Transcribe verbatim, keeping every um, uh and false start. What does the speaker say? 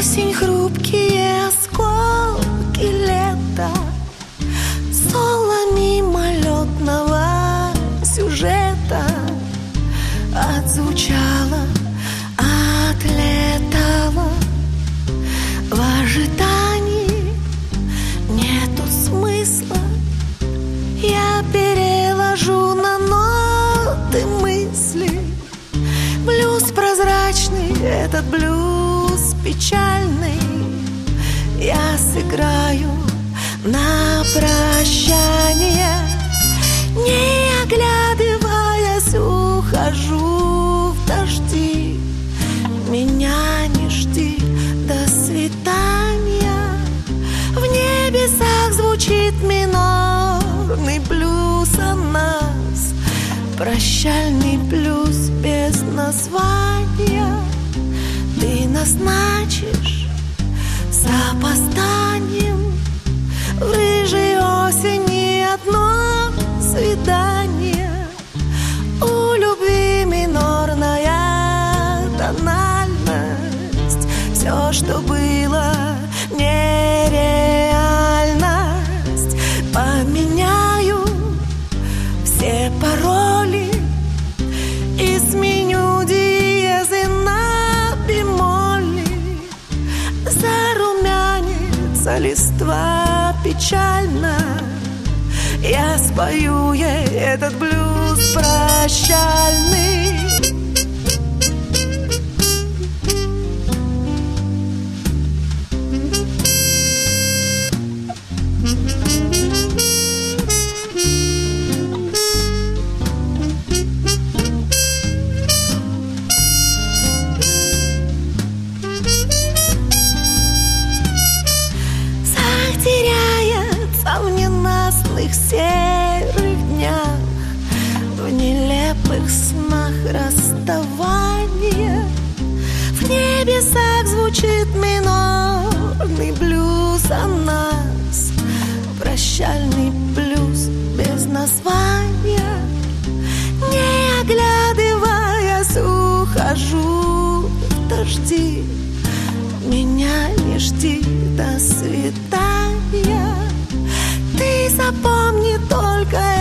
Осень, хрупкие осколки лета, соло мимолетного сюжета отзвучало, отлетало. В ожидании нету смысла. Я переложу на ноты мысли. Блюз прозрачный, этот блюз печальный, я сыграю на прощание. Не оглядываясь, ухожу в дожди. Меня не жди, до свидания. В небесах звучит минорный блюз о нас, прощальный блюз без названия. Ты назначишь с опозданием в рыжей осени одно свидание. У любви минорная тональность, все, что было нереальность. Поменяю все пароли и сменю диезы на бемоли. Зарумянится листва печально, я спою ей этот блюз прощальный. Затеряется в ненастных серых днях, в нелепых снах расставания. В небесах звучит минорный блюз о нас, прощальный блюз без названия. Не оглядываясь, ухожу в дожди. Меня не жди, до свидания. Ты запомни только